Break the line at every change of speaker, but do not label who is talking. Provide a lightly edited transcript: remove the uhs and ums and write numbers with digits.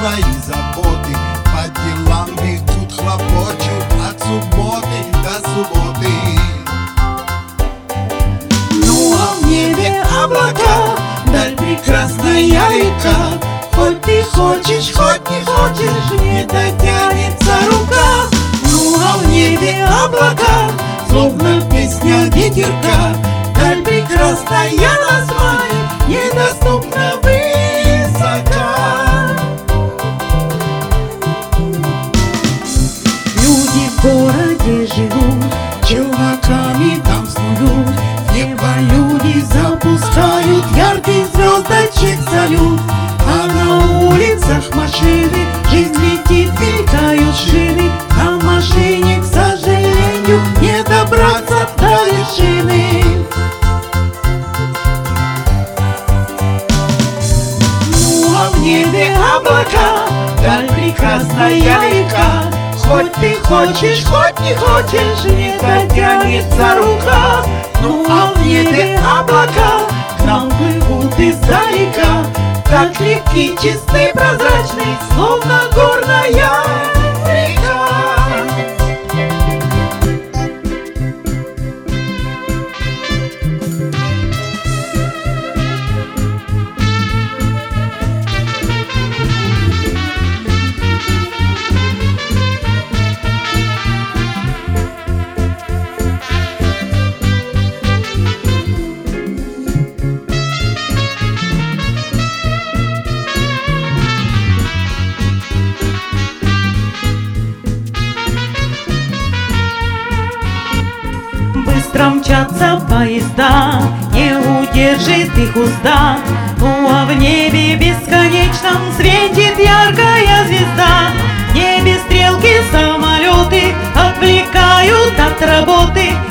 свои заботы, по делам бегут, хлопочут от субботы до субботы. Ну а в небе облака, даль прекрасная река. Хоть ты хочешь, хоть не хочешь, не дотянется рука. Ну а в небе облака, словно песня ветерка. Даль прекрасная название, недоступна высока. Люди в городе живут, челноками там снуют. В небо люди запускают яркий звездочек салют. А на улицах машины, жизнь летит, мелькают шины. На машине, к сожалению, не добраться до вершины. Ну а в небе облака, даль прекрасная река. Хоть ты хочешь, хоть не хочешь, не дотянется рука. Ну а в небе облака, к нам плывут издалека. Так легкий, чистый, прозрачный, словно горная река.
Быстро мчатся поезда, не удержит их узда. Ну а в небе бесконечном светит яркая звезда. В небе стрелки, самолеты отвлекают от работы.